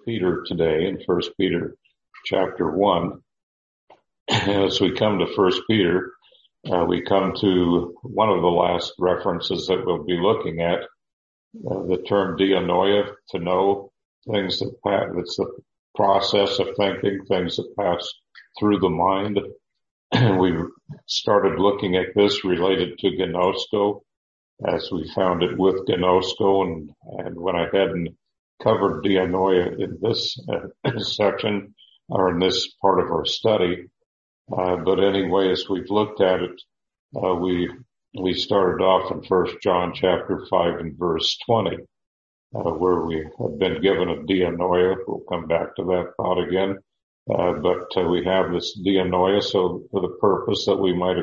Peter today in 1 Peter chapter 1. As we come to 1 Peter, we come to one of the last references that we'll be looking at, the term dianoia, to know things it's the process of thinking, things that pass through the mind. We started looking at this related to gnosko, as we found it with gnosko, and went ahead and covered dianoia in this section, or in this part of our study. But anyway, as we've looked at it, we started off in 1 John chapter 5 and verse 20, where we have been given a dianoia. We'll come back to that thought again. But we have this dianoia so for the purpose that we might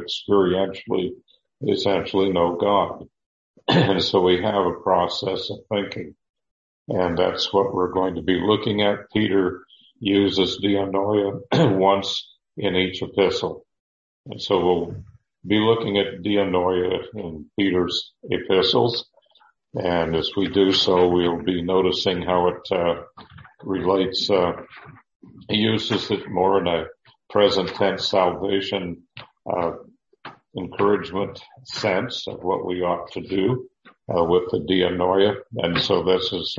essentially know God. And so we have a process of thinking. And that's what we're going to be looking at. Peter uses dianoia once in each epistle. And so we'll be looking at dianoia in Peter's epistles. And as we do so, we'll be noticing how it relates. He uses it more in a present tense salvation encouragement sense of what we ought to do with the dianoia. And so this is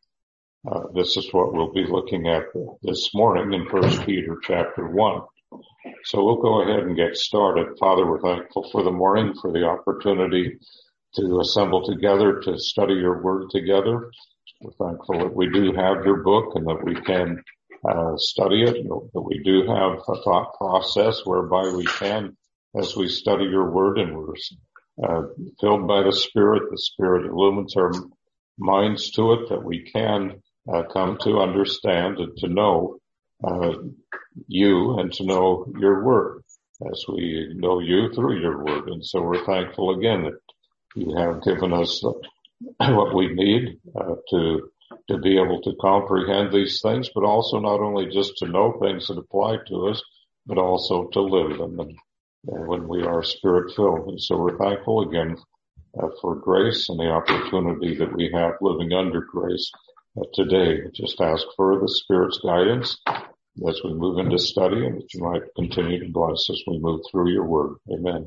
what we'll be looking at this morning in 1 Peter chapter 1. So we'll go ahead and get started. Father, we're thankful for the morning, for the opportunity to assemble together, to study your word together. We're thankful that we do have your book and that we can study it, that we do have a thought process whereby we can, as we study your word and we're filled by the Spirit illumines our minds to it, that we can come to understand and to know you and to know your word as we know you through your word. And so we're thankful again that you have given us what we need to be able to comprehend these things, but also not only just to know things that apply to us, but also to live them when we are spirit filled. And so we're thankful again for grace and the opportunity that we have living under grace today. Just ask for the Spirit's guidance as we move into study, and that you might continue to bless as we move through your word. Amen.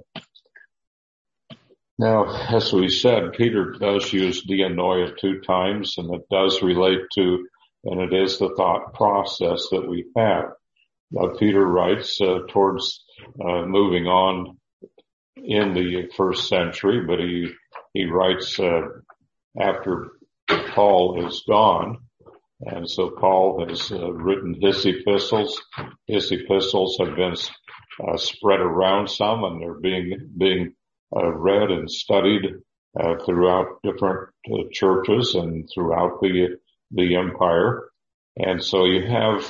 Now, as we said, Peter does use dianoia 2 times, and it does relate to, and it is the thought process that we have. Peter writes towards moving on in the first century, but he writes after Paul is gone. And so Paul has written his epistles. His epistles have been spread around some, and they're being read and studied throughout different churches and throughout the empire. And so you have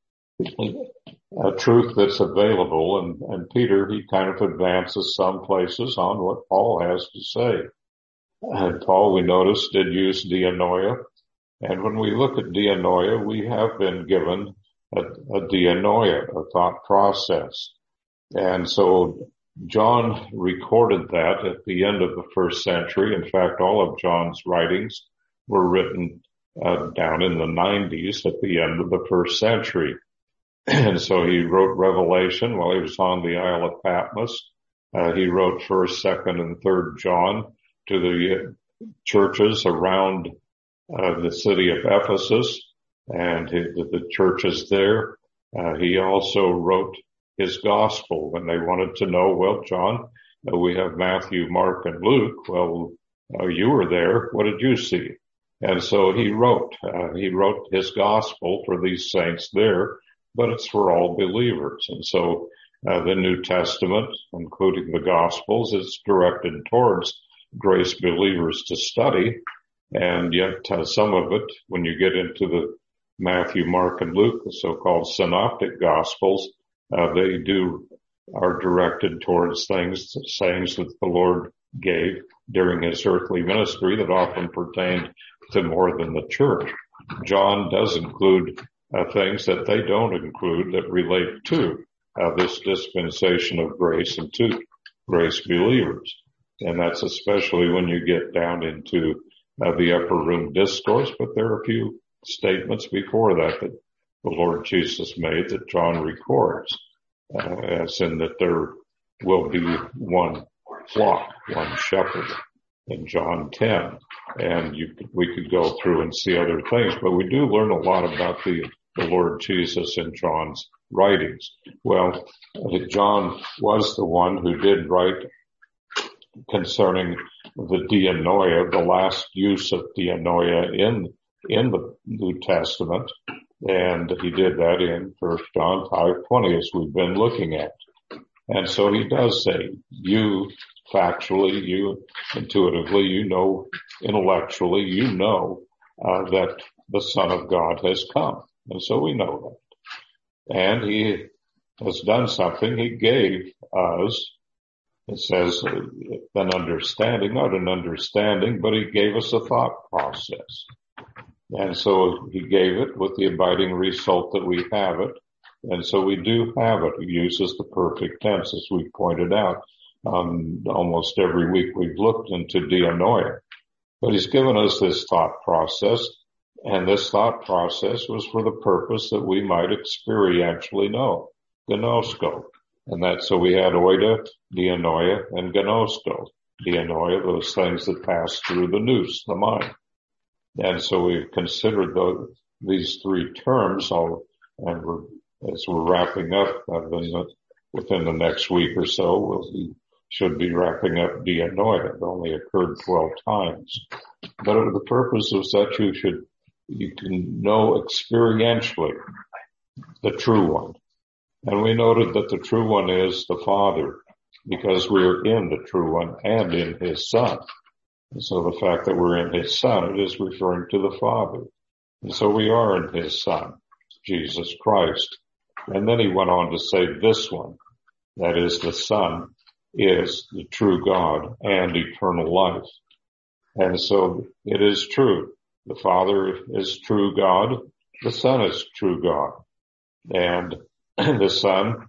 a truth that's available, and Peter, he kind of advances some places on what Paul has to say. And Paul, we notice, did use dianoia. And when we look at dianoia, we have been given a dianoia, a thought process. And so John recorded that at the end of the first century. In fact, all of John's writings were written down in the 90s at the end of the first century. And so he wrote Revelation while he was on the Isle of Patmos. He wrote 1st, 2nd, and 3rd John to the churches around the city of Ephesus and the churches there. He also wrote his gospel when they wanted to know, well, John, we have Matthew, Mark, and Luke. Well, you were there. What did you see? And so he wrote his gospel for these saints there, but it's for all believers. And so the New Testament, including the Gospels, is directed towards grace believers to study. And yet some of it, when you get into the Matthew, Mark, and Luke, the so-called synoptic Gospels, they are directed towards sayings that the Lord gave during his earthly ministry that often pertained to more than the church. John does include things that they don't include that relate to this dispensation of grace and to grace believers. And that's especially when you get down into the upper room discourse, but there are a few statements before that the Lord Jesus made that John records, as in that there will be one flock, one shepherd in John 10. And we could go through and see other things, but we do learn a lot about the Lord Jesus in John's writings. Well, John was the one who did write concerning the dianoia, the last use of dianoia in the New Testament. And he did that in 1 John 5:20, as we've been looking at. And so he does say, you factually, you intuitively, you know, intellectually, you know, that the Son of God has come. And so we know that. And he has done something. He gave us, it says, an understanding, not an understanding, but he gave us a thought process. And so he gave it with the abiding result that we have it. And so we do have it. He uses the perfect tense, as we pointed out. Almost every week we've looked into dianoia. But he's given us this thought process, and this thought process was for the purpose that we might experientially know, gnosko. And that's so we had oida, dianoia, and gnosko. Dianoia, those things that pass through the nous, the mind. And so we've considered these three terms, and as we're wrapping up within the next week or so, we should be wrapping up dianoia. It only occurred 12 times. But the purpose was that you can know experientially the true one. And we noted that the true one is the Father, because we're in the true one and in his Son. And so the fact that we're in his Son, it is referring to the Father. And so we are in his Son, Jesus Christ. And then he went on to say this one, that is the Son, is the true God and eternal life. And so it is true. The Father is true God. The Son is true God. And the Son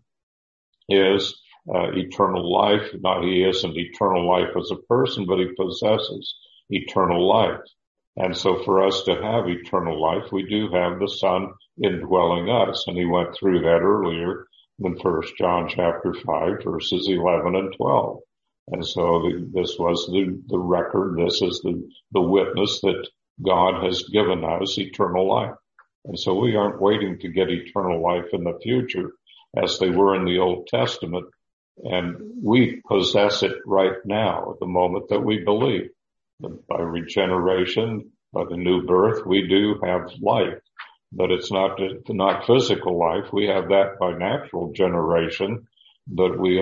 is eternal life. Not he isn't eternal life as a person, but he possesses eternal life. And so for us to have eternal life, we do have the Son indwelling us. And he went through that earlier in 1 John chapter 5, verses 11 and 12. And so this was the record. This is the witness that God has given us eternal life. And so we aren't waiting to get eternal life in the future as they were in the Old Testament. And we possess it right now at the moment that we believe. By regeneration, by the new birth, we do have life. But it's not physical life. We have that by natural generation, but we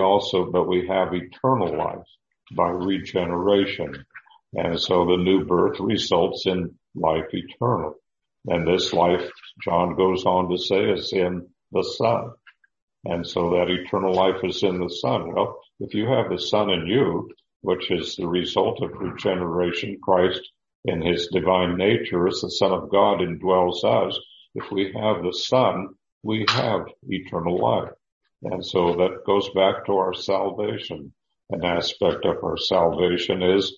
have eternal life by regeneration. And so the new birth results in life eternal. And this life, John goes on to say, is in the Son. And so that eternal life is in the Son. Well, if you have the Son in you, which is the result of regeneration, Christ in his divine nature as the Son of God indwells us. If we have the Son, we have eternal life. And so that goes back to our salvation. An aspect of our salvation is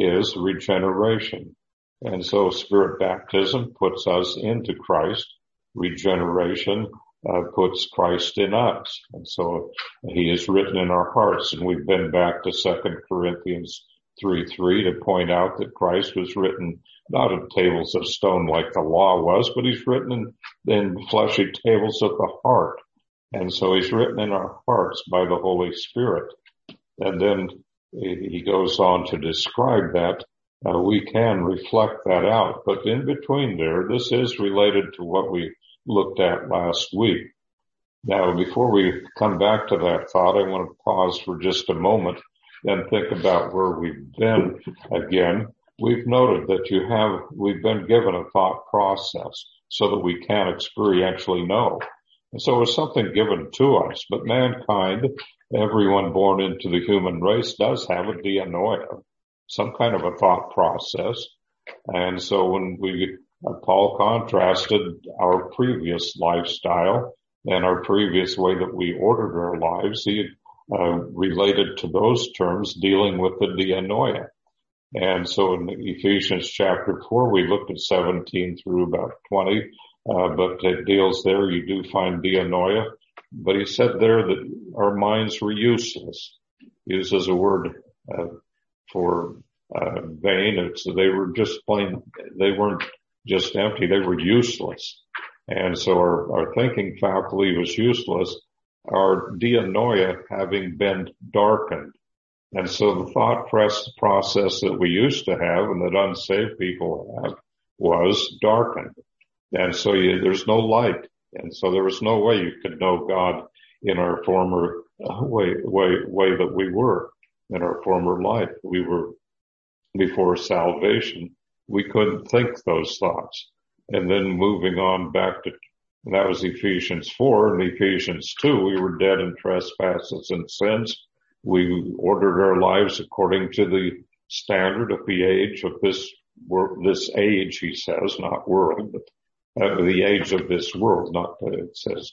regeneration. And so Spirit baptism puts us into Christ. Regeneration puts Christ in us. And so he is written in our hearts. And we've been back to 2 Corinthians 3:3 to point out that Christ was written not in tables of stone like the law was, but he's written in fleshy tables of the heart. And so he's written in our hearts by the Holy Spirit. And then he goes on to describe that. We can reflect that out. But in between there, this is related to what we looked at last week. Now, before we come back to that thought, I want to pause for just a moment and think about where we've been again. We've noted that we've been given a thought process so that we can experientially know. And so it's something given to us, but mankind, everyone born into the human race does have a dianoia, some kind of a thought process. And so when Paul contrasted our previous lifestyle and our previous way that we ordered our lives, he related to those terms dealing with the dianoia. And so in Ephesians chapter 4, we looked at 17 through about 20, but it deals there, you do find dianoia. But he said there that our minds were useless. He uses a word for vain. They were just plain, they weren't just empty, they were useless. And so our thinking faculty was useless, our dianoia having been darkened. And so the thought process that we used to have and that unsaved people have was darkened. And so there's no light. And so there was no way you could know God in our former way that we were in our former life. We were before salvation. We couldn't think those thoughts. And then moving on back to, and that was Ephesians 4 and Ephesians 2, we were dead in trespasses and sins. We ordered our lives according to the standard of the age of this age, he says, not world, but the age of this world, not that it says,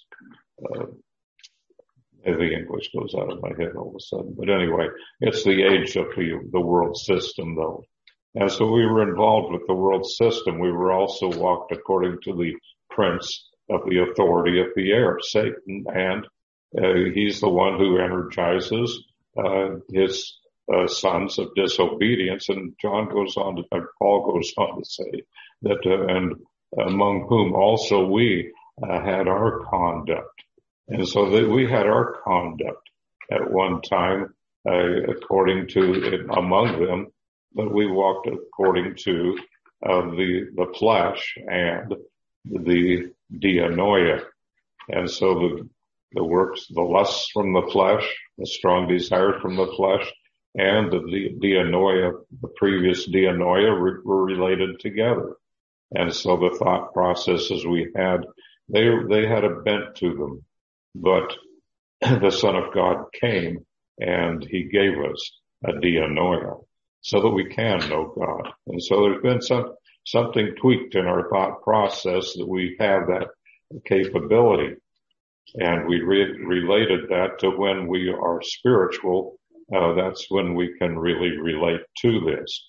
the English goes out of my head all of a sudden. But anyway, it's the age of the world system though. And so we were involved with the world system. We were also walked according to the prince of the authority of the air, Satan, and he's the one who energizes his sons of disobedience. And Paul goes on to say that, and among whom also we had our conduct. And so that we had our conduct at one time according to among them, but we walked according to the flesh and the dianoia. And so the works, the lusts from the flesh, the strong desire from the flesh, and the dianoia, the previous dianoia were related together. And so the thought processes we had, they had a bent to them. But the Son of God came and he gave us a dianoia so that we can know God. And so there's been something tweaked in our thought process that we have that capability. And we related that to when we are spiritual. That's when we can really relate to this.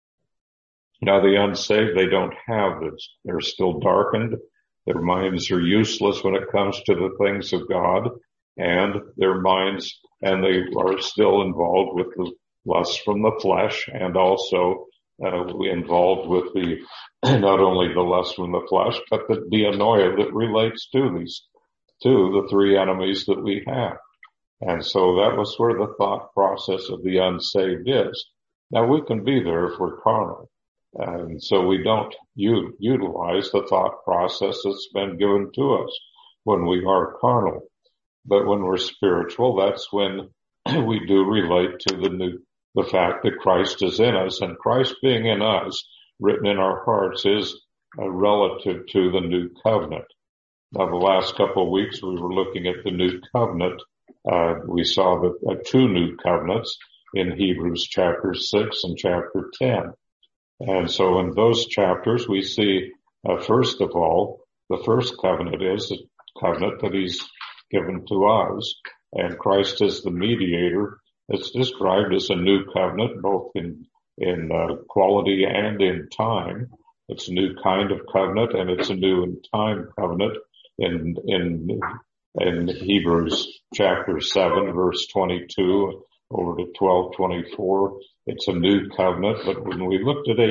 Now the unsaved, they don't have this. They're still darkened. Their minds are useless when it comes to the things of God, and their minds, and they are still involved with the lust from the flesh, and also involved with the not only the lust from the flesh, but the dianoia that relates to the three enemies that we have. And so that was where the thought process of the unsaved is. Now we can be there if we're carnal. And so we don't utilize the thought process that's been given to us when we are carnal. But when we're spiritual, that's when we do relate to the fact that Christ is in us, and Christ being in us, written in our hearts, is relative to the new covenant. Now the last couple of weeks we were looking at the new covenant. We saw the two new covenants in Hebrews chapter 6 and chapter 10. And so in those chapters, we see, first of all, the first covenant is the covenant that he's given to us, and Christ is the mediator. It's described as a new covenant, both in quality and in time. It's a new kind of covenant, and it's a new in time covenant in Hebrews chapter 7, verse 22 over to 12:24. It's a new covenant, but when we looked at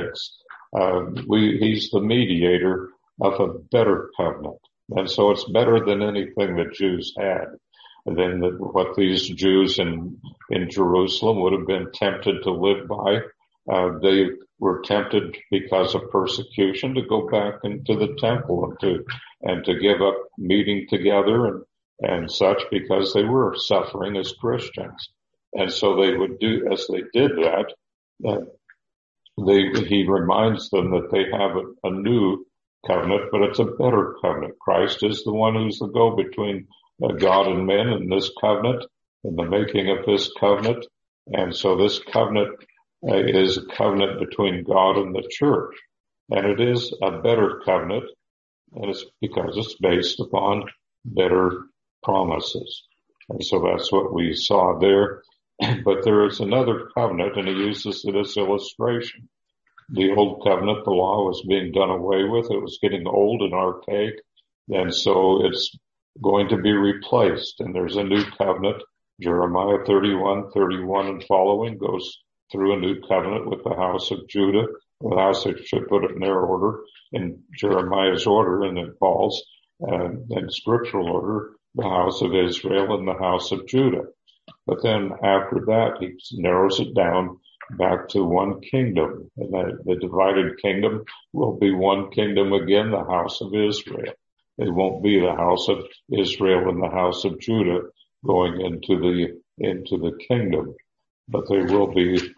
8:6, he's the mediator of a better covenant. And so it's better than anything that Jews had, than what these Jews in Jerusalem would have been tempted to live by. They were tempted because of persecution to go back into the temple and to give up meeting together and such, because they were suffering as Christians. And so they would do, as they did that, he reminds them that they have a new covenant, but it's a better covenant. Christ is the one who's the go-between God and men in this covenant, in the making of this covenant. And so this covenant is a covenant between God and the church. And it is a better covenant, and it's because it's based upon better promises. And so that's what we saw there. But there is another covenant, and he uses it as illustration. The old covenant, the law was being done away with. It was getting old and archaic, and so it's going to be replaced. And there's a new covenant. Jeremiah 31 and following goes through a new covenant with the house of Judah. The house, I should put it in their order, in Jeremiah's order, and then Paul's, in scriptural order, the house of Israel and the house of Judah. But then after that, he narrows it down back to one kingdom. And the divided kingdom will be one kingdom again, the house of Israel. It won't be the house of Israel and the house of Judah going into the kingdom, but they will be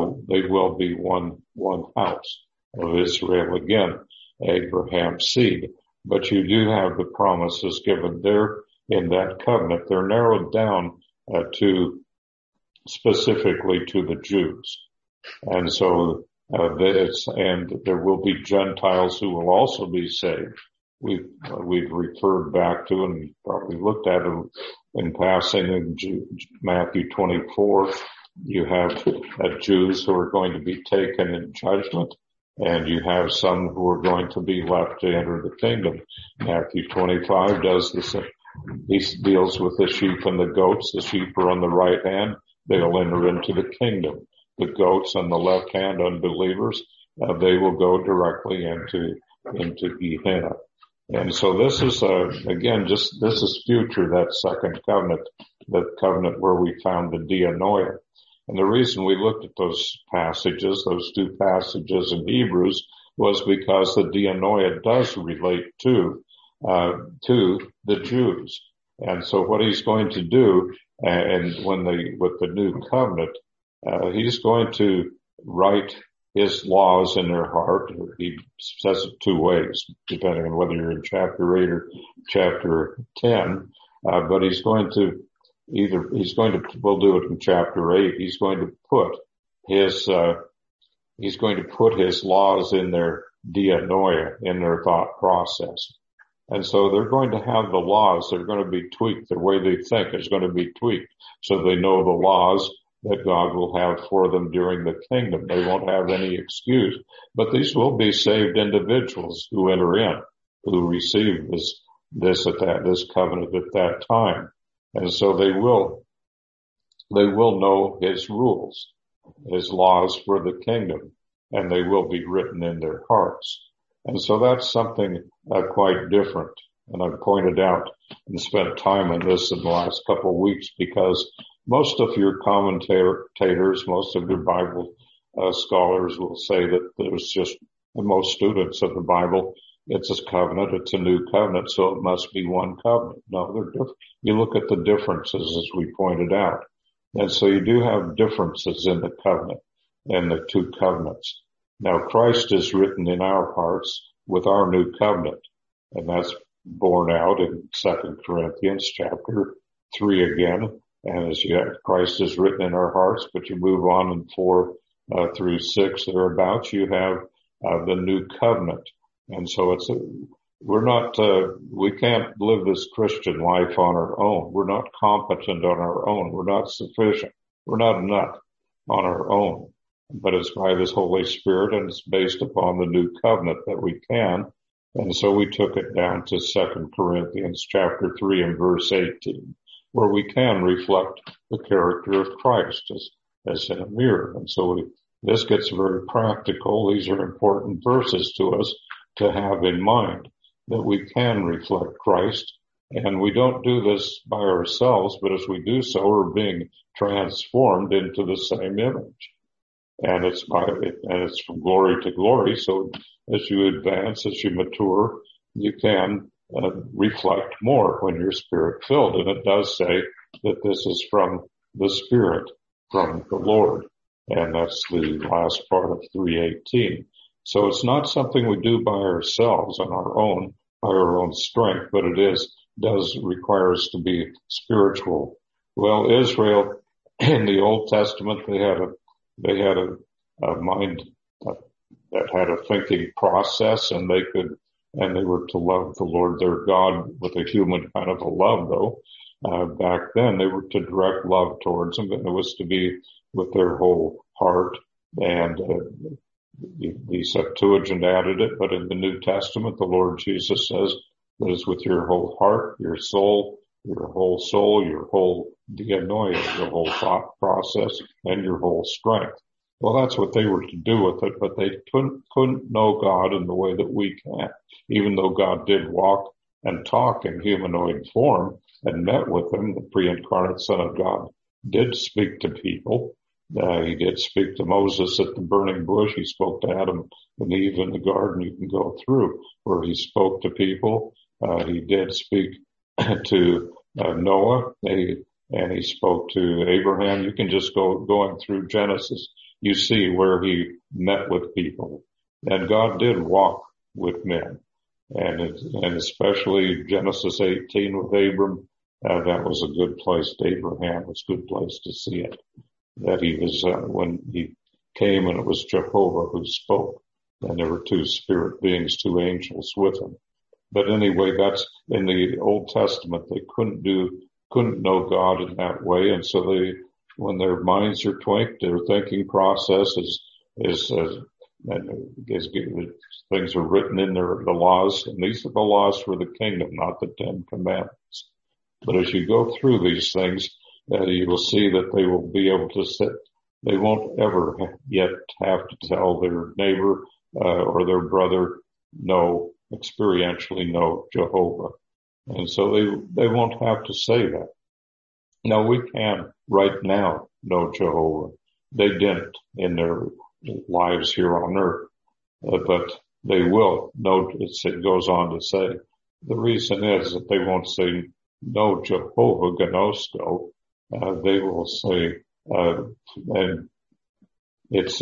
one house of Israel again, Abraham's seed. But you do have the promises given there in that covenant. They're narrowed down to specifically to the Jews. And so, and there will be Gentiles who will also be saved. We've referred back to and probably looked at them in passing in Matthew 24. You have Jews who are going to be taken in judgment, and you have some who are going to be left to enter the kingdom. Matthew 25 does this. He deals with the sheep and the goats. The sheep are on the right hand. They'll enter into the kingdom. The goats on the left hand, unbelievers, they will go directly into Gehenna. And so this is, again, this is future, that second covenant, the covenant where we found the dianoia. And the reason we looked at those two passages in Hebrews, was because the dianoia does relate to the Jews. And so what he's going to do, with the new covenant, he's going to write his laws in their heart. He says it two ways, depending on whether you're in chapter 8 or chapter 10. But we'll do it in chapter 8. He's going to put his laws in their dianoia, in their thought process. And so they're going to have the laws. They're going to be tweaked. The way they think is going to be tweaked, so they know the laws that God will have for them during the kingdom. They won't have any excuse. But these will be saved individuals who enter in, who receive this covenant at that time. And so they will know his rules, his laws for the kingdom, and they will be written in their hearts. And so that's something quite different. And I've pointed out and spent time on this in the last couple of weeks, because most of your commentators, most of your Bible scholars will say that there's just, most students of the Bible, it's a covenant, it's a new covenant, so it must be one covenant. No, they're different. You look at the differences, as we pointed out. And so you do have differences in the covenant and the two covenants. Now, Christ is written in our hearts with our new covenant, and that's borne out in 2 Corinthians chapter 3 again. And as Christ is written in our hearts, but you move on in 4 through 6 thereabouts, you have the new covenant. And so we can't live this Christian life on our own. We're not competent on our own. We're not sufficient. We're not enough on our own. But it's by this Holy Spirit, and it's based upon the new covenant that we can. And so we took it down to 2 Corinthians chapter 3 and verse 18, where we can reflect the character of Christ as in a mirror. And so this gets very practical. These are important verses to us to have in mind, that we can reflect Christ. And we don't do this by ourselves, but as we do so, we're being transformed into the same image. And it's from glory to glory. So as you advance, as you mature, you can reflect more when you're spirit filled. And it does say that this is from the Spirit, from the Lord. And that's the last part of 3:18. So it's not something we do by ourselves on our own, by our own strength, but it does require us to be spiritual. Well, Israel in the Old Testament, they had a mind that had a thinking process, and they were to love the Lord their God with a human kind of a love, though. back then. They were to direct love towards them, and it was to be with their whole heart. And the Septuagint added it, but in the New Testament, the Lord Jesus says that it's with your whole heart, your whole soul, your whole dianoia, your whole thought process, and your whole strength. Well, that's what they were to do with it, but they couldn't know God in the way that we can, even though God did walk and talk in humanoid form and met with them. The pre-incarnate Son of God did speak to people. He did speak to Moses at the burning bush. He spoke to Adam and Eve in the garden. You can go through where he spoke to people. He did speak to Noah, and he spoke to Abraham. You can just going through Genesis. You see where he met with people, and God did walk with men, and especially Genesis 18 with Abram. That was a good place. Abraham was a good place to see it. That he was when he came, and it was Jehovah who spoke, and there were two spirit beings, two angels with him. But anyway, that's in the Old Testament. They couldn't know God in that way, and so when their minds are tweaked, their thinking process is things are written in the laws, and these are the laws for the kingdom, not the 10 Commandments. But as you go through these things, you will see that they will be able to sit. They won't ever yet have to tell their neighbor or their brother, no, experientially know Jehovah. And so they won't have to say that. Now we can right now know Jehovah. They didn't in their lives here on earth, but they will know. It goes on to say the reason is that they won't say no Jehovah Gnosko. They will say, and it's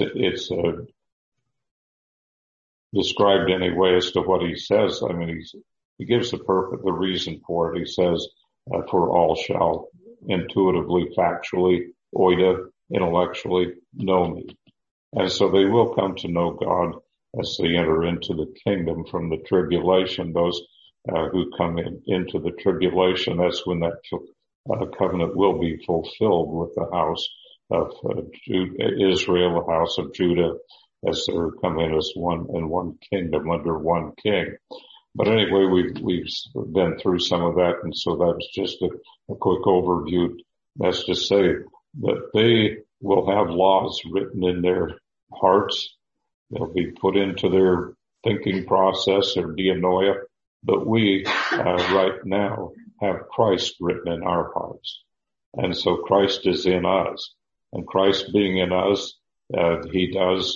described anyway as to what he says. I mean, he gives the reason for it. He says, for all shall intuitively, factually, oida, intellectually know me. And so they will come to know God as they enter into the kingdom from the tribulation. Those who come into the tribulation, that's when that covenant will be fulfilled with the house of Israel, the house of Judah, as they're coming as one kingdom under one king. But anyway, we've been through some of that, and so that's just a quick overview. That's to say that they will have laws written in their hearts. They'll be put into their thinking process, their dianoia. But we right now have Christ written in our hearts. And so Christ is in us. And Christ being in us, he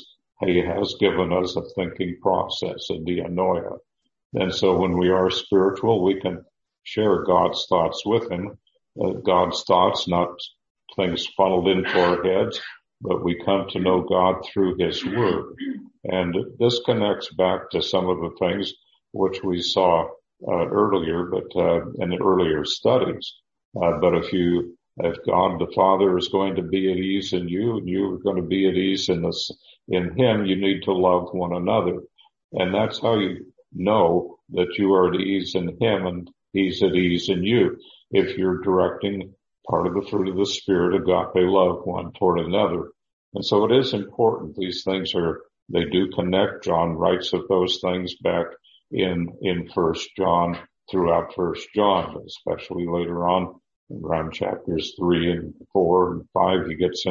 has given us a thinking process, a dianoia. And so when we are spiritual, we can share God's thoughts with him. God's thoughts, not things funneled into our heads, but we come to know God through his word. And this connects back to some of the things which we saw earlier, but in the earlier studies. But if God the Father is going to be at ease in you, and you are going to be at ease in him, you need to love one another. And that's how you know that you are at ease in him and he's at ease in you. If you're directing part of the fruit of the Spirit, agape love, one toward another. And so it is important. These things they do connect. John writes of those things back in 1 John, throughout 1 John, especially later on around chapters 3 and 4 and 5,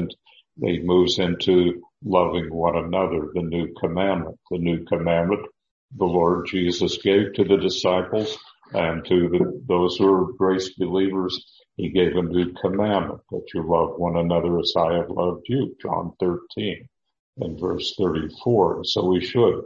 he moves into loving one another, the new commandment. The new commandment the Lord Jesus gave to the disciples and to those who are grace believers. He gave a new commandment, that you love one another as I have loved you, John 13 and verse 34. So we should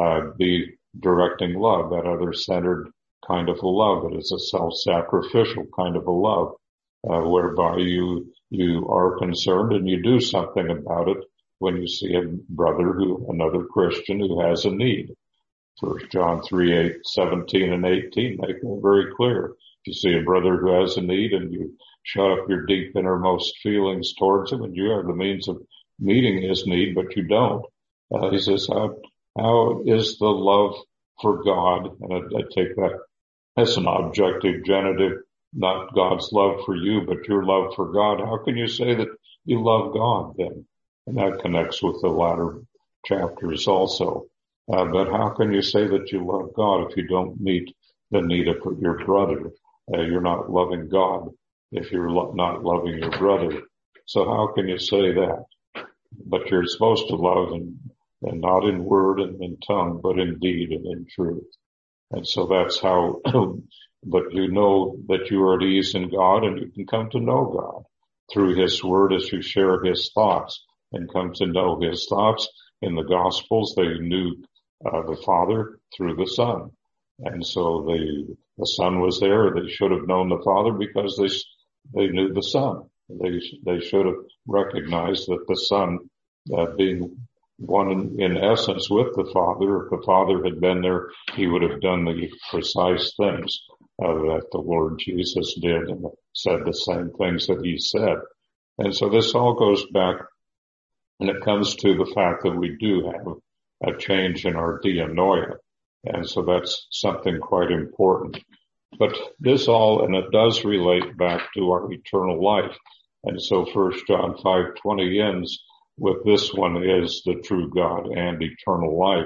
be directing love, that other-centered kind of a love. It is a self-sacrificial kind of a love, whereby you are concerned and you do something about it when you see a brother another Christian who has a need. 1 John 3:17 and 18 make it very clear. If you see a brother who has a need and you shut up your deep innermost feelings towards him, and you have the means of meeting his need, but you don't. He says, how is the love for God? And I take that as an objective genitive not God's love for you, but your love for God, how can you say that you love God then? And that connects with the latter chapters also. But how can you say that you love God if you don't meet the need of your brother? You're not loving God if you're not loving your brother. So how can you say that? But you're supposed to love and not in word and in tongue, but in deed and in truth. And so that's how, but you know that you are at ease in God, and you can come to know God through His Word as you share His thoughts and come to know His thoughts. In the Gospels, they knew the Father through the Son. And so the Son was there. They should have known the Father because they knew the Son. They should have recognized that the Son, being one in essence with the Father, if the Father had been there, He would have done the precise things that the Lord Jesus did and said the same things that He said. And so this all goes back, and it comes to the fact that we do have a change in our dianoia. And so that's something quite important. But this all, and it does relate back to our eternal life. And so 1 John 5:20 ends with this one is the true God and eternal life.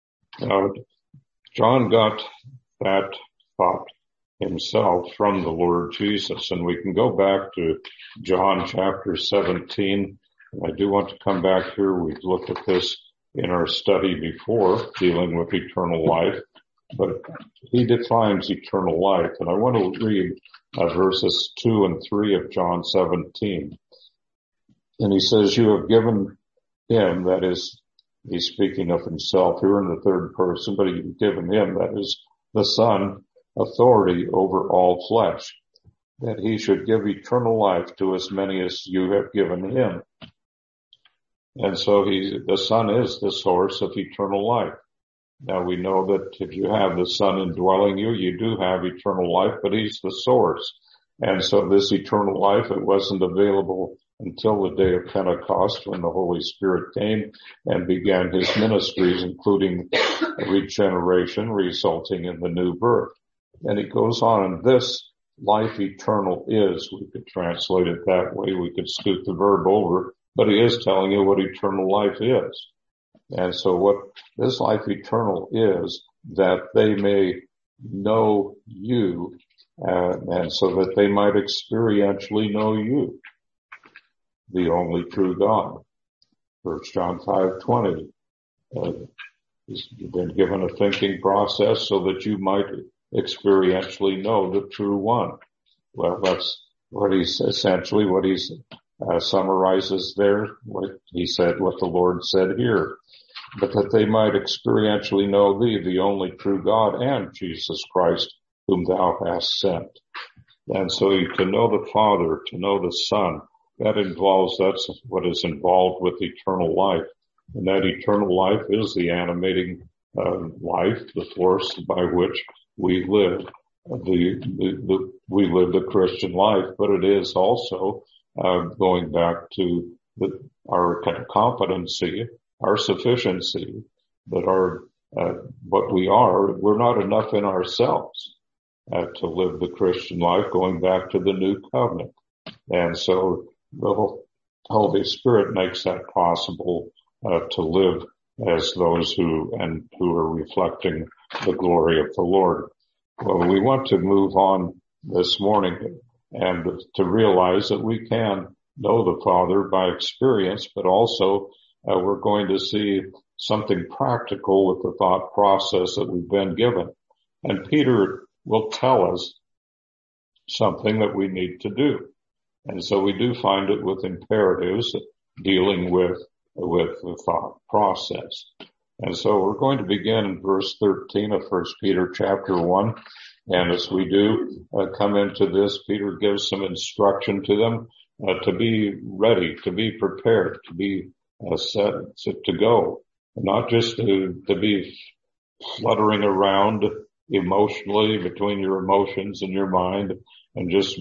John got that thought himself from the Lord Jesus. And we can go back to John chapter 17. I do want to come back here. We've looked at this in our study before, dealing with eternal life. But he defines eternal life. And I want to read verses 2 and 3 of John 17. And he says, you have given him, that is, he's speaking of himself here in the third person, but you've given him, that is the Son, authority over all flesh, that he should give eternal life to as many as you have given him. And so the Son is the source of eternal life. Now we know that if you have the Son indwelling you, you do have eternal life, but He's the source. And so this eternal life, it wasn't available until the day of Pentecost when the Holy Spirit came and began His ministries, including regeneration, resulting in the new birth. And He goes on, and this life eternal is, we could translate it that way, we could scoot the verb over, but He is telling you what eternal life is. And so what this life eternal is, that they may know you, and so that they might experientially know you, the only true God. 1 John 5:20. You've been given a thinking process so that you might experientially know the true one. Well, that's what he's essentially what he's summarizes there, what he said, what the Lord said here. But that they might experientially know thee, the only true God, and Jesus Christ, whom thou hast sent. And so to know the Father, to know the Son, that's what is involved with eternal life. And that eternal life is the animating life, the force by which we live. We live the Christian life, but it is also going back to our competency, our sufficiency, that what we are, we're not enough in ourselves to live the Christian life, going back to the new covenant. And so the Holy Spirit makes that possible to live as those who are reflecting the glory of the Lord. Well, we want to move on this morning and to realize that we can know the Father by experience, but also we're going to see something practical with the thought process that we've been given. And Peter will tell us something that we need to do. And so we do find it with imperatives dealing with the thought process. And so we're going to begin in verse 13 of 1 Peter chapter 1. And as we do come into this, Peter gives some instruction to them to be ready, to be prepared, to be set to go, not just to be fluttering around emotionally between your emotions and your mind and just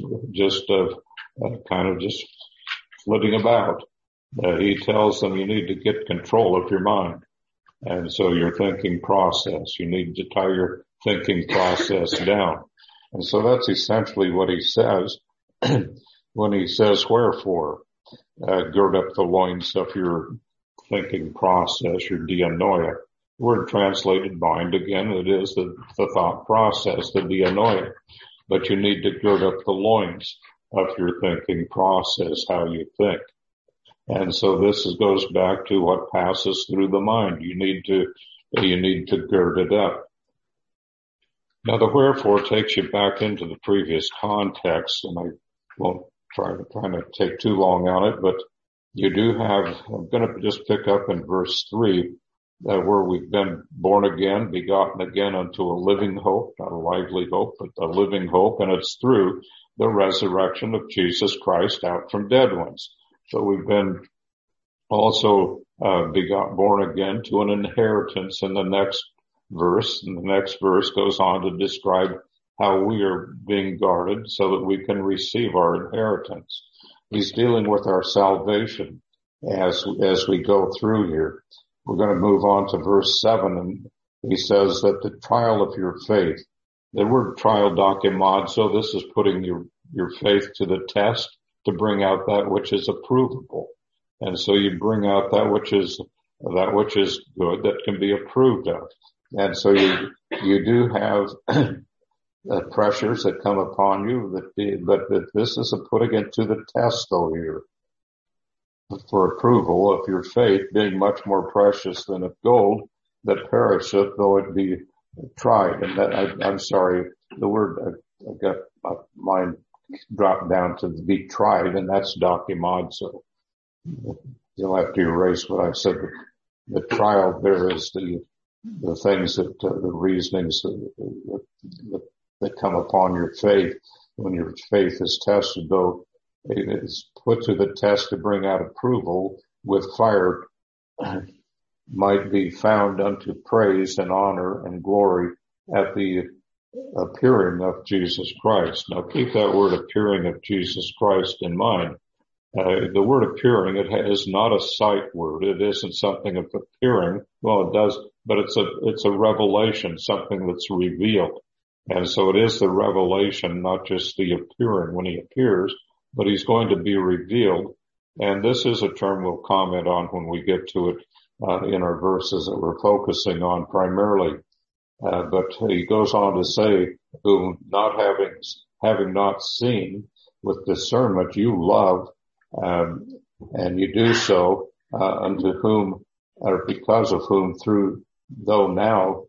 flitting about. He tells them you need to get control of your mind. And so your thinking process, you need to tie your thinking process down. And so that's essentially what he says when he says, wherefore, gird up the loins of your thinking process, your dianoia. The word translated mind, again, it is the thought process, the dianoia. But you need to gird up the loins of your thinking process, how you think. And so this goes back to what passes through the mind. You need to gird it up. Now the wherefore takes you back into the previous context, and I won't try to take too long on it, but you do have, I'm going to just pick up in verse 3, where we've been born again, begotten again unto a living hope, not a lively hope, but a living hope, and it's through the resurrection of Jesus Christ out from dead ones. So we've been also born again to an inheritance in the next verse, and the next verse goes on to describe how we are being guarded so that we can receive our inheritance. He's dealing with our salvation as we go through here. We're going to move on to verse 7, and he says that the trial of your faith, the word trial, dokimazo, this is putting your faith to the test to bring out that which is approvable. And so you bring out that which is good, that can be approved of. And so you do have pressures that come upon you, but this is a putting it to the test though here, for approval of your faith being much more precious than of gold that perisheth, though it be tried. And that, I'm sorry, the word, I got my mind dropped down to be tried, and that's dokimazo. You'll have to erase what I said. The trial there is the things that, the reasonings that come upon your faith when your faith is tested, though it is put to the test to bring out approval with fire, might be found unto praise and honor and glory at the appearing of Jesus Christ. Now keep that word appearing of Jesus Christ in mind. The word appearing, it is not a sight word. It isn't something of appearing. Well, it does, but it's a revelation, something that's revealed. And so it is the revelation, not just the appearing when he appears, but he's going to be revealed. And this is a term we'll comment on when we get to it, in our verses that we're focusing on primarily. But he goes on to say, who not having not seen with discernment you love, and you do so, unto whom, or because of whom, though now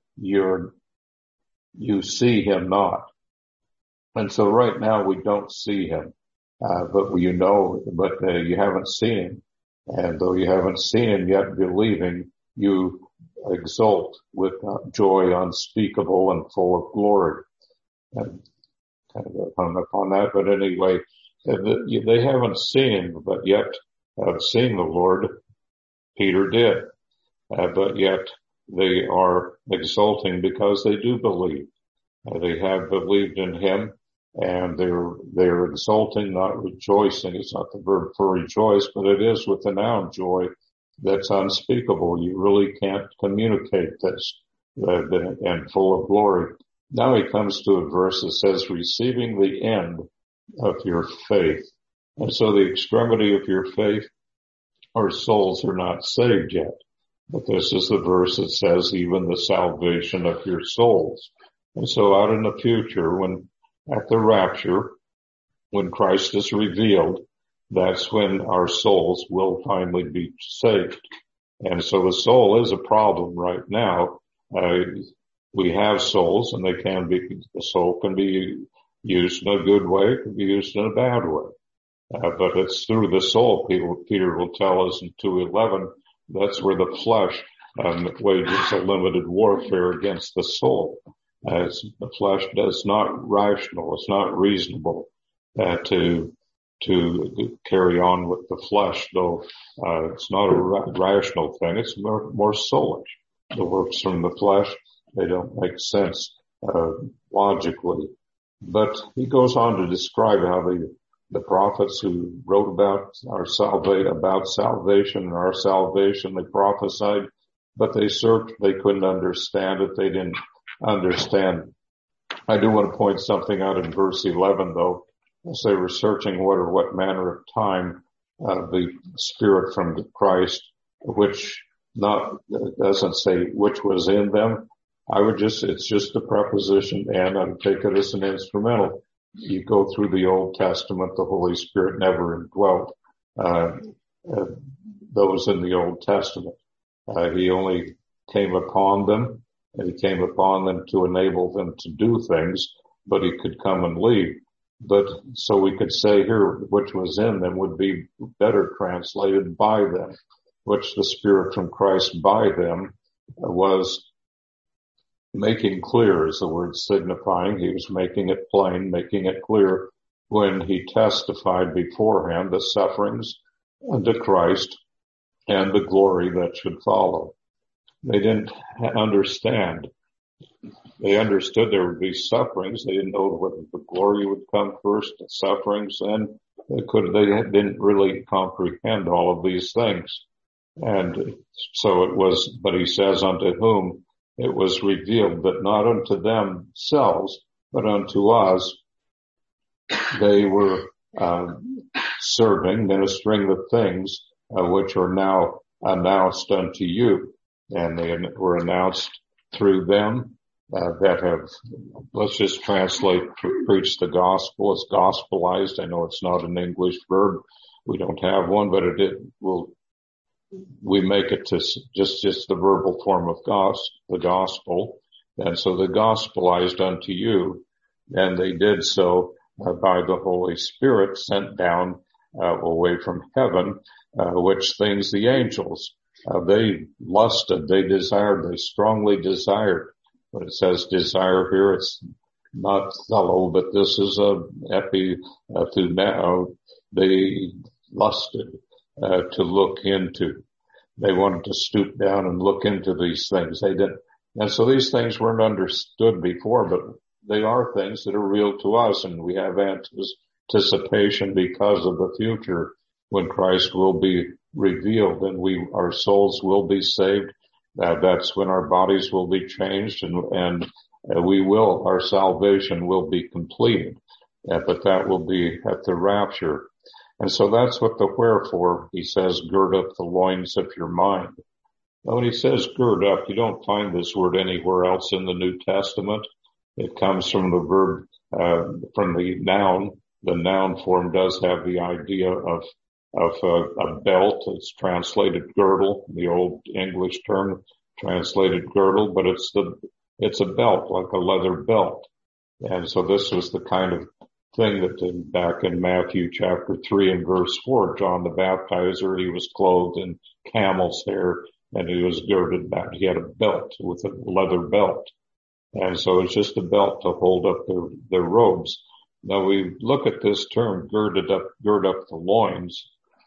you see him not. And so right now we don't see him, but you haven't seen him. And though you haven't seen him yet, believing, you exult with joy unspeakable and full of glory. And kind of hung up on that, but anyway, they haven't seen, but yet seeing the Lord, Peter did. But yet they are exulting because they do believe. They have believed in him, and they're exulting, not rejoicing. It's not the verb for rejoice, but it is with the noun joy that's unspeakable. You really can't communicate this, and full of glory. Now he comes to a verse that says, receiving the end of your faith. And so the extremity of your faith, our souls are not saved yet. But this is the verse that says even the salvation of your souls. And so out in the future, at the rapture, when Christ is revealed, that's when our souls will finally be saved. And so the soul is a problem right now. We have souls, and the soul can be used in a good way, it can be used in a bad way. But it's through the soul, Peter will tell us in 2:11, that's where the flesh wages a limited warfare against the soul. The flesh is not rational, it's not reasonable to carry on with the flesh, though it's not a rational thing, it's more soulish. The works from the flesh, they don't make sense logically. But he goes on to describe how the prophets who wrote about salvation and our salvation, they prophesied, but they searched, they couldn't understand it. They didn't understand I do want to point something out in verse 11, though. As they were searching what manner of time the Spirit from Christ, which doesn't say which was in them. It's just the preposition and I would take it as an instrumental. You go through the Old Testament, the Holy Spirit never indwelt those in the Old Testament. He only came upon them, and he came upon them to enable them to do things, but he could come and leave. But so we could say here, which was in them would be better translated by them, which the Spirit from Christ by them was making clear, is the word signifying. He was making it plain, making it clear when he testified beforehand the sufferings unto Christ and the glory that should follow. They didn't understand. They understood there would be sufferings. They didn't know whether the glory would come first, the sufferings, and they didn't really comprehend all of these things. And so it was, but he says, unto whom it was revealed that not unto themselves, but unto us, they were serving, ministering the things which are now announced unto you. And they were announced through them that have, let's just translate, preach the gospel. It's gospelized. I know it's not an English verb. We don't have one, but we make it to just the verbal form of the gospel. And so the gospelized unto you, and they did so by the Holy Spirit sent down away from heaven, which things the angels, they lusted, they desired, they strongly desired. When it says desire here, it's not thelo, but this is epithumeo. They lusted to look into. They wanted to stoop down and look into these things. They didn't. And so these things weren't understood before, but they are things that are real to us, and we have anticipation because of the future when Christ will be revealed and our souls will be saved. That's when our bodies will be changed and our salvation will be completed. But that will be at the rapture. And so that's what the wherefore, he says, gird up the loins of your mind. Now when he says gird up, you don't find this word anywhere else in the New Testament. It comes from the verb, from the noun. The noun form does have the idea of a belt. It's translated girdle, the old English term translated girdle, but it's a belt, like a leather belt. And so this was the kind of thing that back in Matthew chapter 3 and verse 4, John the Baptizer, he was clothed in camel's hair and he was girded back. He had a belt with a leather belt. And so it's just a belt to hold up their robes. Now we look at this term, gird up the loins.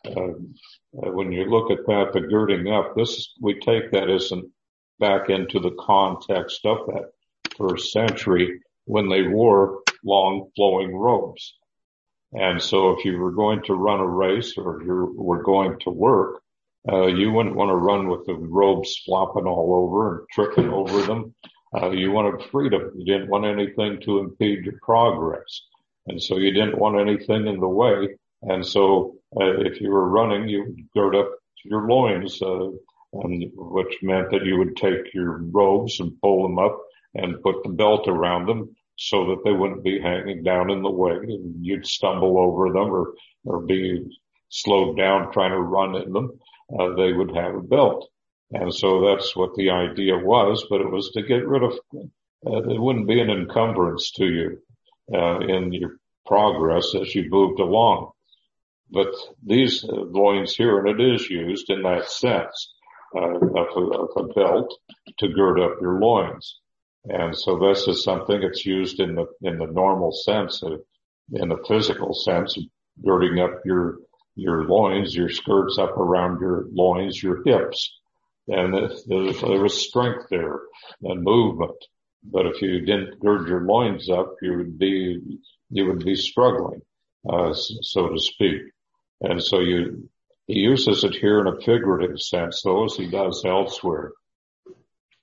When you look at that, the girding up, we take that as back into the context of that first century when they wore long flowing robes. And so if you were going to run a race or you were going to work, you wouldn't want to run with the robes flopping all over and tripping over them. You wanted freedom. You didn't want anything to impede your progress. And so you didn't want anything in the way. And so if you were running, you would gird up your loins, which meant that you would take your robes and pull them up and put the belt around them so that they wouldn't be hanging down in the way and you'd stumble over them or be slowed down trying to run in them. They would have a belt. And so that's what the idea was, but it was to get rid of, it wouldn't be an encumbrance to you, in your progress as you moved along. But these loins here, and it is used in that sense, of a belt to gird up your loins. And so this is something that's used in the normal sense, in the physical sense, girding up your loins, your skirts up around your loins, your hips. And there was strength there and movement. But if you didn't gird your loins up, you would be struggling, so to speak. And so he uses it here in a figurative sense, though, as he does elsewhere.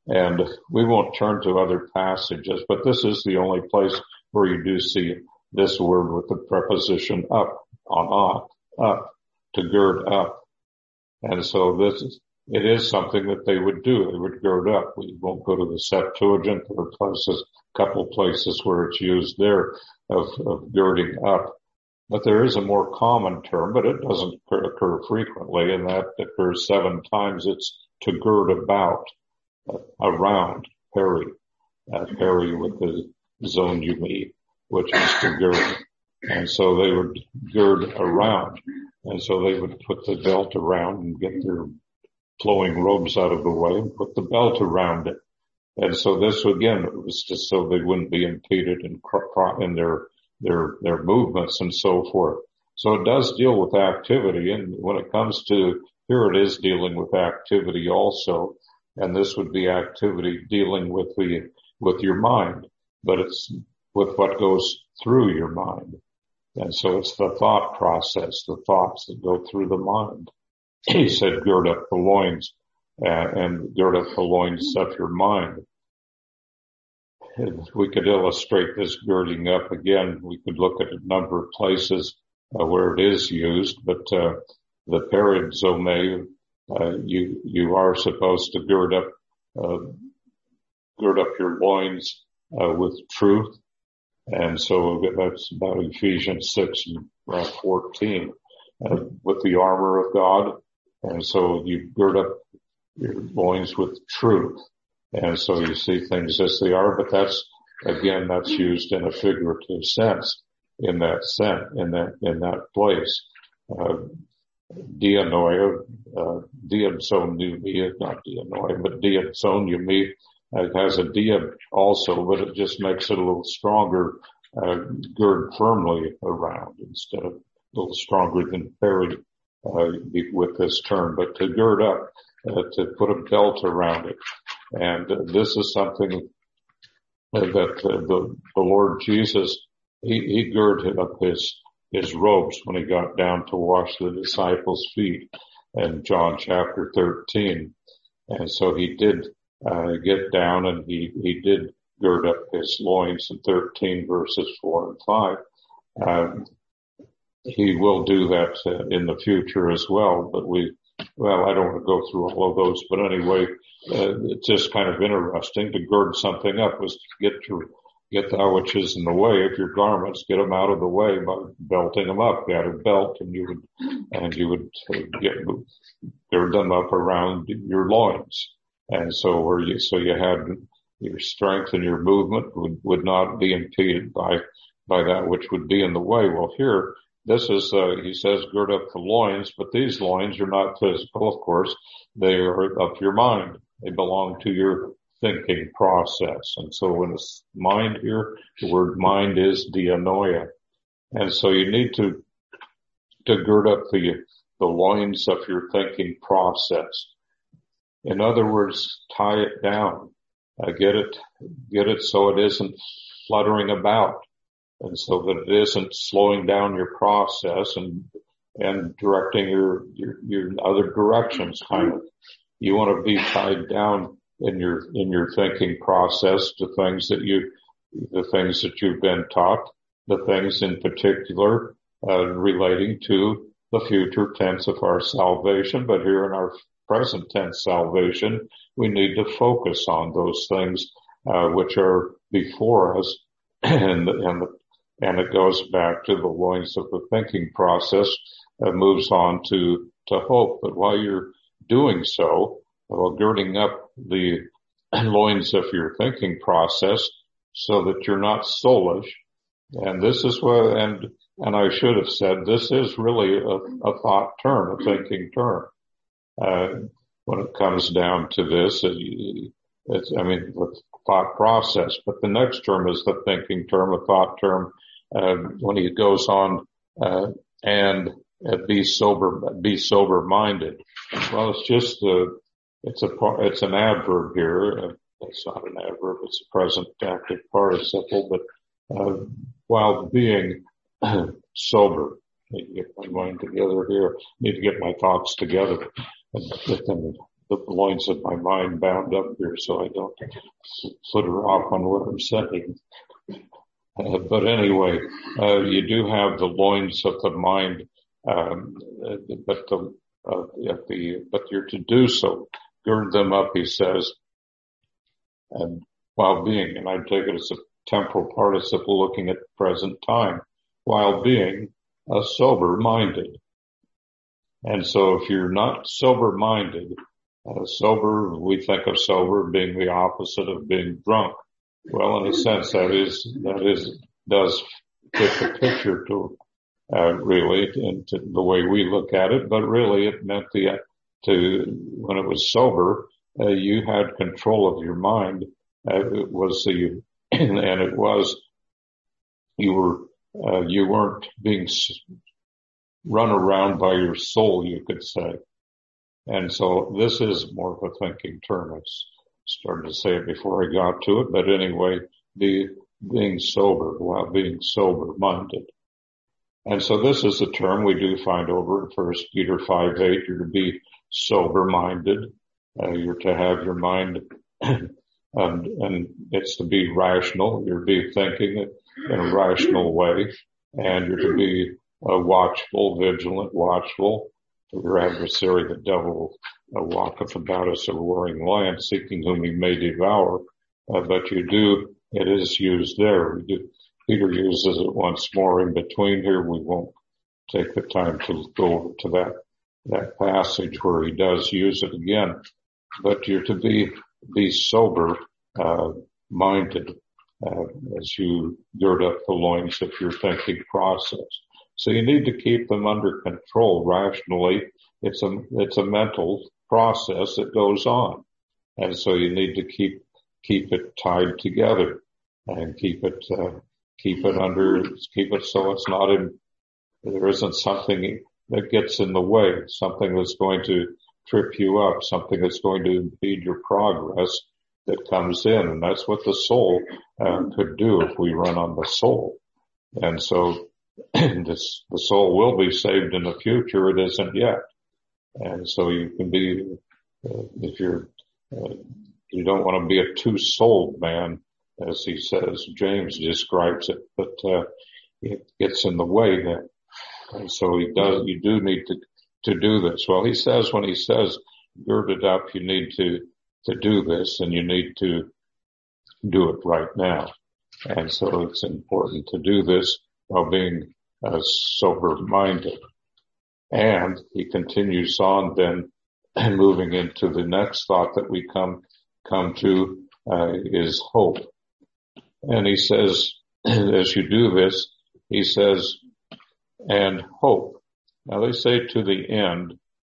And we won't turn to other passages, but this is the only place where you do see this word with the preposition up, up, to gird up. And so it is something that they would do. They would gird up. We won't go to the Septuagint. There are a couple places where it's used there of girding up. But there is a more common term, but it doesn't occur frequently, and that occurs 7 times. It's to gird about, around, peri with the zonumi, which is to gird. And so they would gird around. And so they would put the belt around and get their flowing robes out of the way and put the belt around it. And so this, again, it was just so they wouldn't be impeded in their movements and so forth. So it does deal with activity. And when it comes to here, it is dealing with activity also. And this would be activity dealing with your mind, but it's with what goes through your mind. And so it's the thought process, the thoughts that go through the mind. He said, gird up the loins, and gird up the loins of your mind. If we could illustrate this girding up again, we could look at a number of places where it is used, but the perizome, you are supposed to gird up your loins with truth. And so that's about Ephesians 6 and 14, with the armor of God. And so you gird up your loins with truth. And so you see things as they are, but that's used in a figurative sense in that place. Dianoia, diadsonumi, not dianoia, but diadsonumi, it has a dia also, but it just makes it a little stronger, gird firmly around instead of a little stronger than peri, with this term, but to gird up, to put a belt around it. And this is something that the Lord Jesus, he girded up his robes when he got down to wash the disciples' feet in John chapter 13. And so he did get down and he did gird up his loins in 13 verses 4 and 5. He will do that in the future as well, but I don't want to go through all of those, but anyway, it's just kind of interesting to gird something up was to get that which is in the way of your garments, get them out of the way by belting them up. You had a belt and you would gird them up around your loins. And so you had your strength and your movement would not be impeded by that which would be in the way. Well, here, this is, he says, gird up the loins, but these loins are not physical, of course. They are of your mind. They belong to your thinking process. And so when it's mind here, the word mind is dianoia. And so you need to gird up the loins of your thinking process. In other words, tie it down. Get it so it isn't fluttering about. And so that it isn't slowing down your process and directing your other directions kind of. You want to be tied down in your thinking process to the things that you've been taught, the things in particular, relating to the future tense of our salvation. But here in our present tense salvation, we need to focus on those things, which are before us and it goes back to the loins of the thinking process, moves on to hope. But while you're doing so, girding up the loins of your thinking process so that you're not soulish. And this is what, and I should have said, this is really a thought term, a thinking term. When it comes down to this, the thought process, but the next term is the thinking term, a thought term. When he goes on, and be sober minded. Well, it's just, it's an adverb here. It's not an adverb. It's a present active participle, but, while being sober, I need to get my mind together here. I need to get my thoughts together and get them the loins of my mind bound up here so I don't flitter off on what I'm saying. But anyway, you do have the loins of the mind, but you're to do so. Gird them up, he says, and while being, and I take it as a temporal participle looking at the present time, while being sober-minded. And so if you're not sober-minded, sober, we think of sober being the opposite of being drunk. Well, in a sense, does fit the picture to, really, into the way we look at it, but really it meant when it was sober, you had control of your mind. It was you weren't being run around by your soul, you could say. And so this is more of a thinking term. I started to say it before I got to it, but anyway, being sober while being sober-minded. And so this is a term we do find over in 1 Peter 5:8. You're to be sober-minded. You're to have your mind, and it's to be rational. You're to be thinking in a rational way, and you're to be watchful, vigilant, watchful. Your adversary, the devil, walketh about as a roaring lion, seeking whom he may devour. But it is used there. Peter uses it once more in between here. We won't take the time to go over to that passage where he does use it again. But you're to be sober, minded, as you gird up the loins of your thinking process. So you need to keep them under control rationally. It's a mental process that goes on. And so you need to keep it tied together and keep it so it's not there isn't something that gets in the way, something that's going to trip you up, something that's going to impede your progress that comes in. And that's what the soul could do if we run on the soul. And so the soul will be saved in the future. It isn't yet. And so you can be, if you don't want to be a two-souled man, as he says, James describes it, but it gets in the way then. And so you do need to do this. Well, he says, when he says gird it up, you need to do this, and you need to do it right now. And so it's important to do this while being sober-minded. And he continues on then, moving into the next thought that we come to is hope. And he says, as you do this, he says, and hope. Now they say to the end,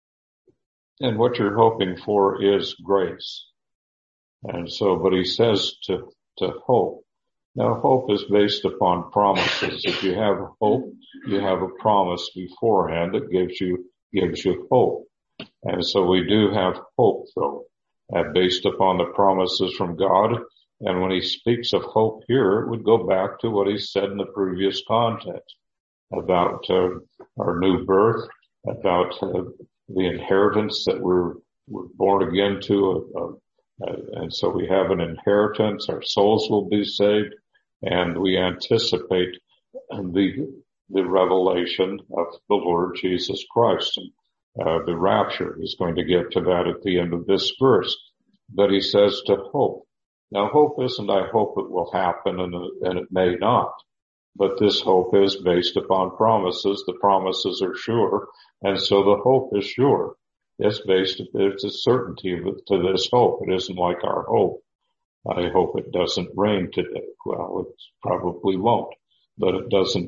and what you're hoping for is grace. And so, but he says to hope. Now, hope is based upon promises. If you have hope, you have a promise beforehand that gives you hope. And so we do have hope, though, based upon the promises from God. And when he speaks of hope here, it would go back to what he said in the previous context about our new birth, about the inheritance that we're born again to. And so we have an inheritance. Our souls will be saved. And we anticipate the revelation of the Lord Jesus Christ. And the rapture is going to get to that at the end of this verse. But he says to hope. Now hope isn't I hope it will happen and it may not. But this hope is based upon promises. The promises are sure. And so the hope is sure. It's a certainty to this hope. It isn't like our hope. I hope it doesn't rain today. Well, it probably won't, but it doesn't,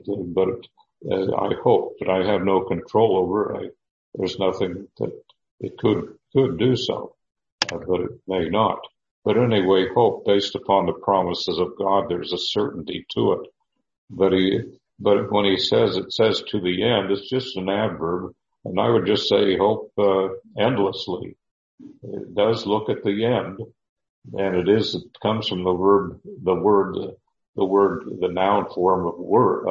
I hope, but I have no control over it. There's nothing that it could do so, but it may not. But anyway, hope based upon the promises of God, there's a certainty to it. But when he says, it says to the end, it's just an adverb. And I would just say hope, endlessly. It does look at the end. And it comes from the noun form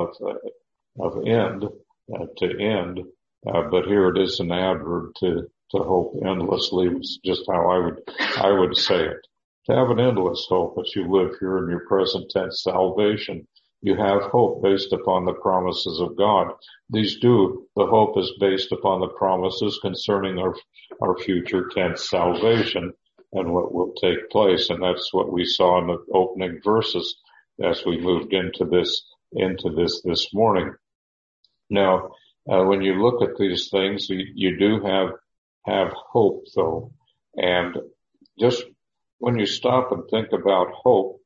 of end, to end. But here it is an adverb to to hope endlessly is just how I would say it. To have an endless hope as you live here in your present tense salvation. You have hope based upon the promises of God. The hope is based upon the promises concerning our future tense salvation and what will take place. And that's what we saw in the opening verses as we moved into this this morning. Now, when you look at these things, you do have hope though. And just when you stop and think about hope,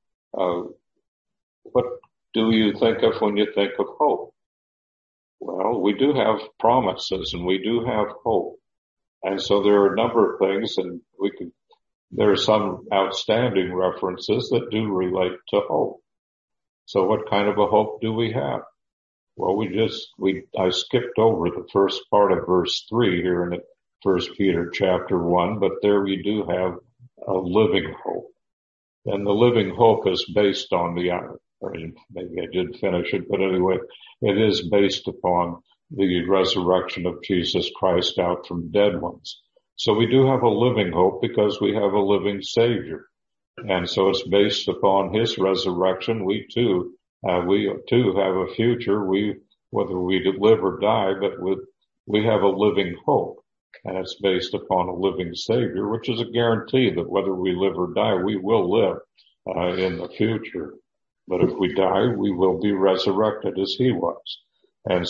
what do you think of when you think of hope? Well, we do have promises and we do have hope. And so there are a number of things, and there are some outstanding references that do relate to hope. So what kind of a hope do we have? Well, I skipped over the first part of verse 3 here in 1 Peter chapter 1, but there we do have a living hope. And the living hope is based on maybe I did finish it, but anyway, it is based upon the resurrection of Jesus Christ out from dead ones. So we do have a living hope because we have a living Savior. And so it's based upon His resurrection. We too have a future. Whether we live or die, but we have a living hope. And it's based upon a living Savior, which is a guarantee that whether we live or die, we will live in the future. But if we die, we will be resurrected as He was. And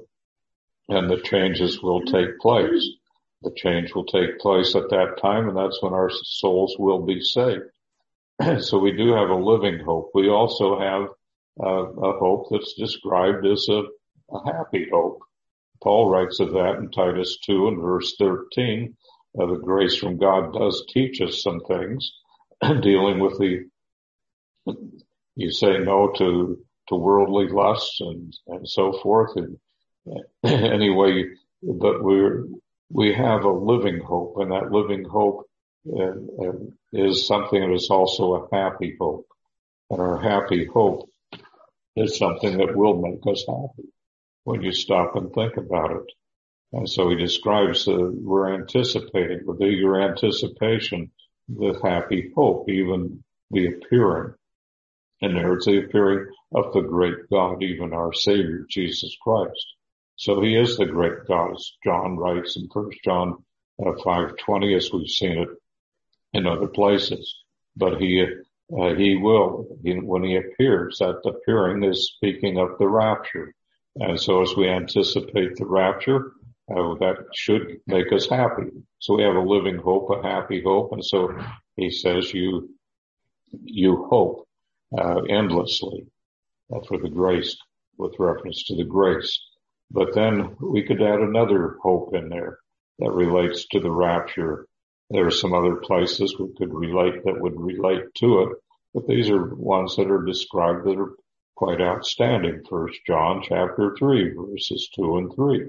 the changes will take place. The change will take place at that time, and that's when our souls will be saved. So we do have a living hope. We also have a hope that's described as a happy hope. Paul writes of that in Titus 2 and verse 13. The grace from God does teach us some things dealing with you say no to worldly lusts and so forth. And anyway, but we have a living hope, and that living hope is something that is also a happy hope. And our happy hope is something that will make us happy when you stop and think about it. And so he describes we're anticipating with eager anticipation the happy hope, even the appearing. And there's the appearing of the great God, even our Savior, Jesus Christ. So He is the great God, as John writes in 1 John 5:20, as we've seen it in other places. But He will, when He appears, that appearing is speaking of the rapture. And so as we anticipate the rapture, that should make us happy. So we have a living hope, a happy hope. And so he says you hope endlessly for the grace, with reference to the grace. But then we could add another hope in there that relates to the rapture. There are some other places we could that would relate to it, but these are ones that are described that are quite outstanding. 1 John chapter 3, verses 2 and 3.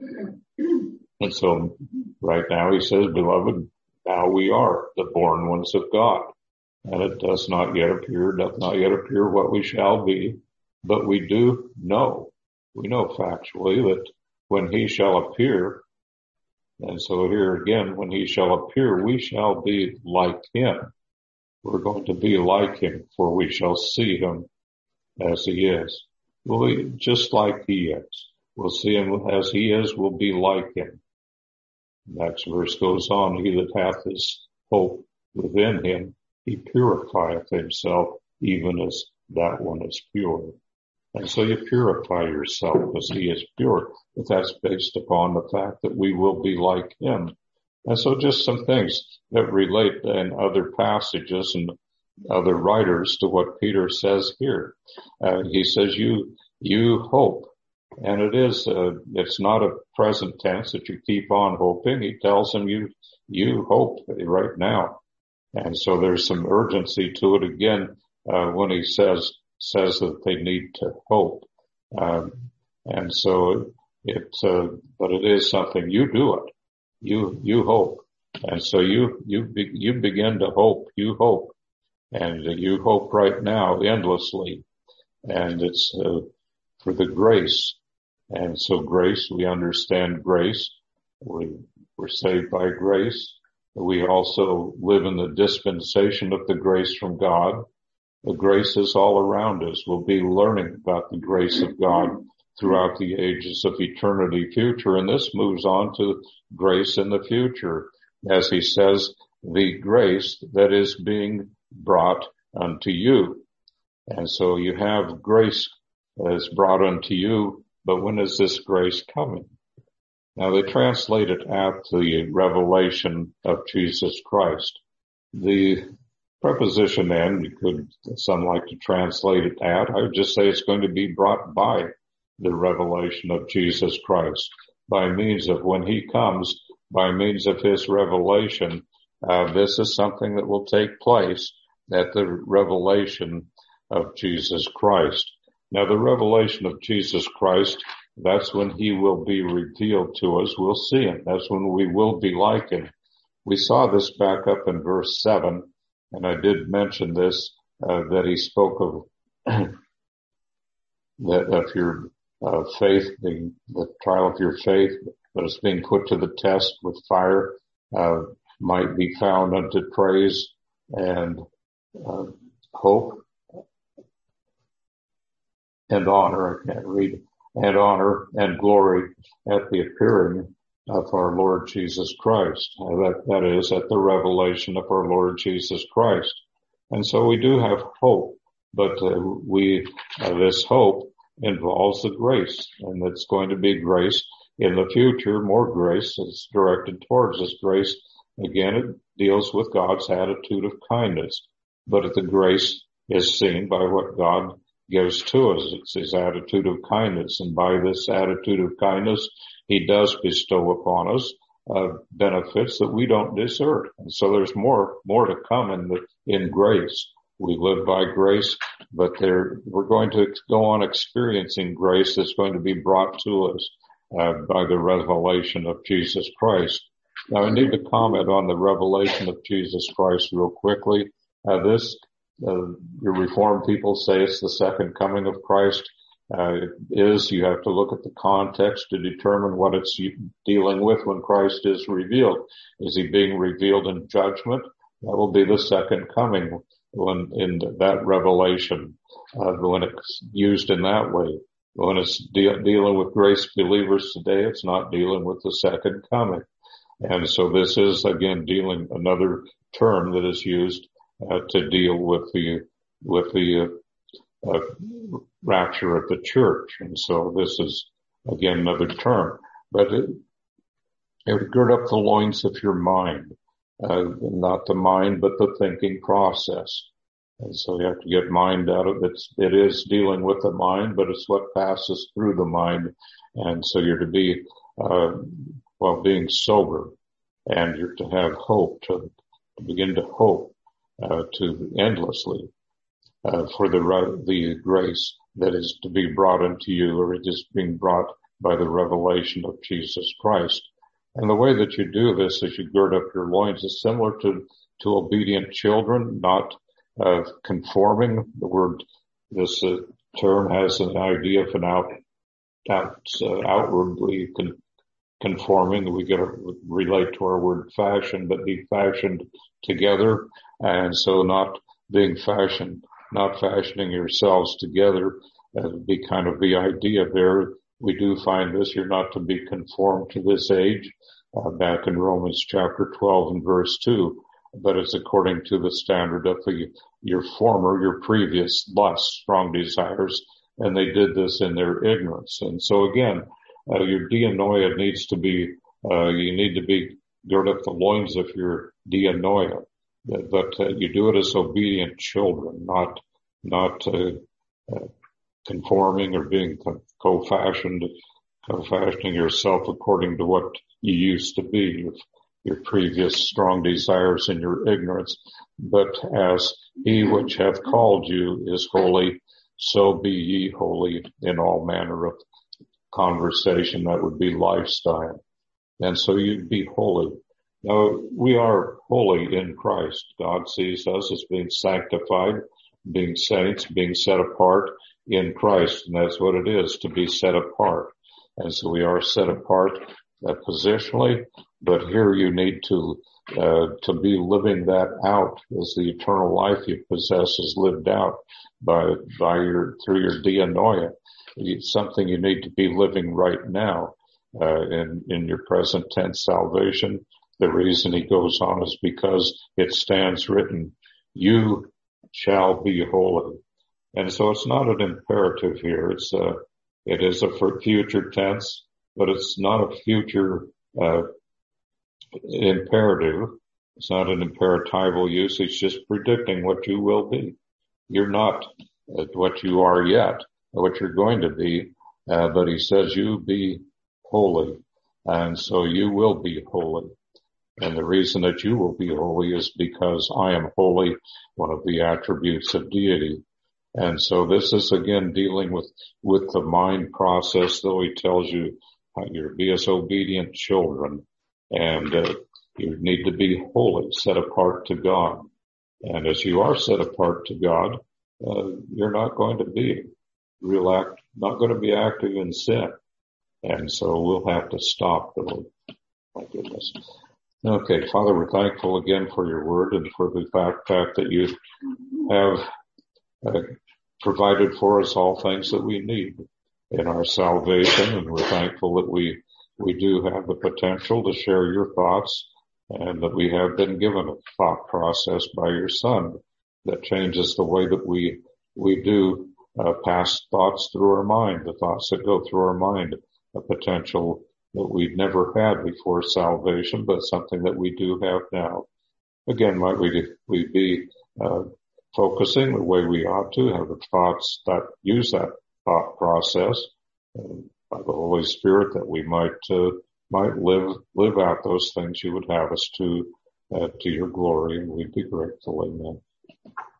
And so right now he says, beloved, now we are the born ones of God. And it doth not yet appear what we shall be, but we do know. We know factually that when He shall appear, and so here again, when He shall appear, we shall be like Him. We're going to be like Him, for we shall see Him as He is. Just like He is. We'll see Him as He is, we'll be like Him. Next verse goes on, He that hath this hope within him, he purifieth himself, even as that one is pure. And so you purify yourself as He is pure. But that's based upon the fact that we will be like Him. And so just some things that relate in other passages and other writers to what Peter says here. He says you hope. And it's not a present tense that you keep on hoping. He tells them you hope right now. And so there's some urgency to it again, when he says that they need to hope. And so but it is something you do it. You hope. And so you begin to hope. You hope. And you hope right now endlessly. And it's, for the grace. And so grace, we understand grace. We're saved by grace. We also live in the dispensation of the grace from God. The grace is all around us. We'll be learning about the grace of God throughout the ages of eternity future. And this moves on to grace in the future. As he says, the grace that is being brought unto you. And so you have grace that is brought unto you, but when is this grace coming? Now they translate it at the revelation of Jesus Christ. The preposition "and," some like to translate it at. I would just say it's going to be brought by the revelation of Jesus Christ, by means of when he comes, by means of his revelation. This is something that will take place at the revelation of Jesus Christ. Now the revelation of Jesus Christ, that's when he will be revealed to us. We'll see him. That's when we will be like him. We saw this back up in verse 7, and I did mention this, that he spoke of that of your faith being the trial of your faith, but it's being put to the test with fire, might be found unto praise and hope and honor. I can't read. And honor and glory at the appearing of our Lord Jesus Christ. That is at the revelation of our Lord Jesus Christ. And so we do have hope, but this hope involves the grace, and it's going to be grace in the future, more grace is directed towards this grace. Again, it deals with God's attitude of kindness, but the grace is seen by what God gives to us. It's his attitude of kindness, and by this attitude of kindness, he does bestow upon us benefits that we don't deserve. And so there's more to come in grace. We live by grace, but we're going to go on experiencing grace that's going to be brought to us by the revelation of Jesus Christ. Now I need to comment on the revelation of Jesus Christ real quickly. Your Reformed people say it's the second coming of Christ. You have to look at the context to determine what it's dealing with when Christ is revealed. Is he being revealed in judgment? That will be the second coming when in that revelation, when it's used in that way. When it's dealing with grace believers today, it's not dealing with the second coming. And so this is again dealing another term that is used to deal with the rapture of the church. And so this is again another term, but it would gird up the loins of your mind, not the mind, but the thinking process. And so you have to get mind out of it. It is dealing with the mind, but it's what passes through the mind. And so you're to be, being sober, and you're to have hope, to begin to hope, to endlessly, for the grace that is to be brought unto you, or it is being brought by the revelation of Jesus Christ. And the way that you do this as you gird up your loins is similar to obedient children, not conforming. The word, this term has an idea of an outwardly conforming. We got to relate to our word fashion, but be fashioned together. And so not fashioning yourselves together, be kind of the idea there. We do find this, you're not to be conformed to this age, back in Romans chapter 12 and verse 2, but it's according to the standard of your previous lusts, strong desires, and they did this in their ignorance. And so again, your dianoia needs to be, you need to be gird up the loins of your dianoia, but you do it as obedient children, not conforming or being co-fashioning yourself according to what you used to be, your previous strong desires and your ignorance. But as he which hath called you is holy, so be ye holy in all manner of conversation. That would be lifestyle. And so you'd be holy. Now, we are holy in Christ. God sees us as being sanctified, being saints, being set apart in Christ. And that's what it is, to be set apart. And so we are set apart positionally, But here you need to be living that out as the eternal life you possess is lived out through your dianoia. It's something you need to be living right now, in your present tense salvation. The reason he goes on is because it stands written, you shall be holy. And so it's not an imperative here. It is a future tense, but it's not a future, imperative. It's not an imperatival use. It's just predicting what you will be. You're not what you are yet, what you're going to be, but he says you be holy. And so you will be holy. And the reason that you will be holy is because I am holy, one of the attributes of deity. And so this is again dealing with the mind process, though he tells you you're to be as obedient children, and you need to be holy, set apart to God. And as you are set apart to God, you're not going to be not going to be active in sin. And so we'll have to stop though. My goodness. Okay, Father, we're thankful again for your word and for the fact that you have provided for us all things that we need in our salvation. And we're thankful that we do have the potential to share your thoughts, and that we have been given a thought process by your Son that changes the way that we do pass thoughts through our mind, the thoughts that go through our mind, a potential that we've never had before salvation, but something that we do have now. Again, might we be focusing the way we ought to, have the thoughts that use that thought process by the Holy Spirit, that we might live out those things you would have us to your glory, and we'd be grateful. Amen.